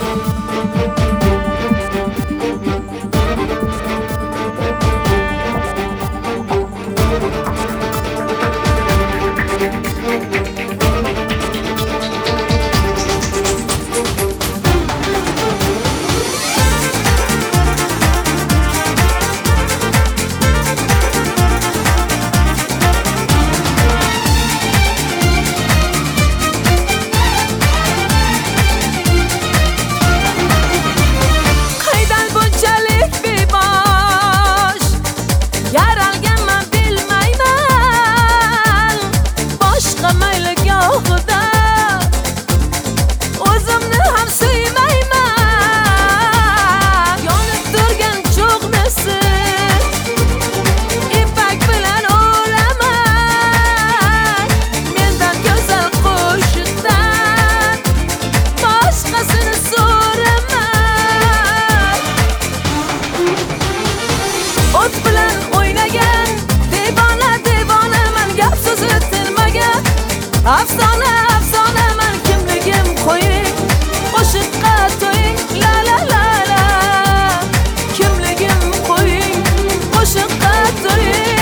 Afsona afsona men kimligim qo'ying qo'shiqqa to'ying la la la la kimligim qo'ying qo'shiqqa to'ying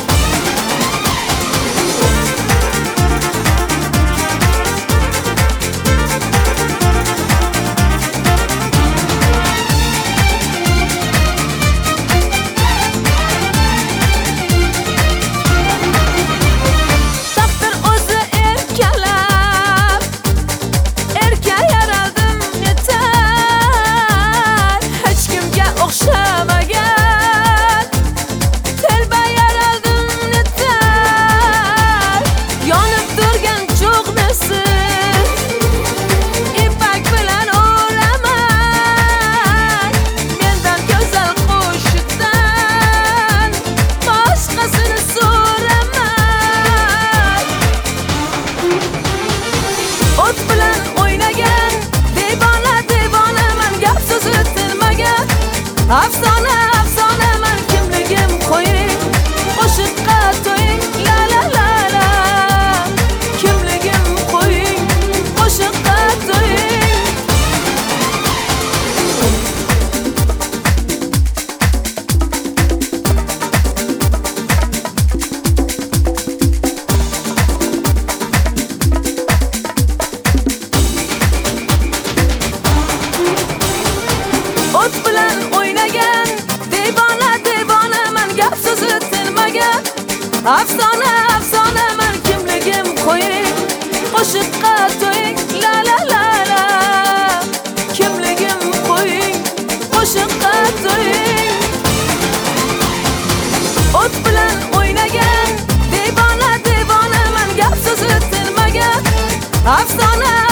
Afsona afsona men kimligim qo'ying qo'shiqqa to'ying la la la la kimligim qo'ying qo'shiqqa to'ying O't bilan o'ynagan devona devona men gap so'zi tinmagan Afsona afsona men kimligim qo'ying qo'shiqqa to'ying la la la la kimligim qo'ying qo'shiqqa to'ying O't bilan o'ynagan devona devona men gap so'zi tinmagan Afsona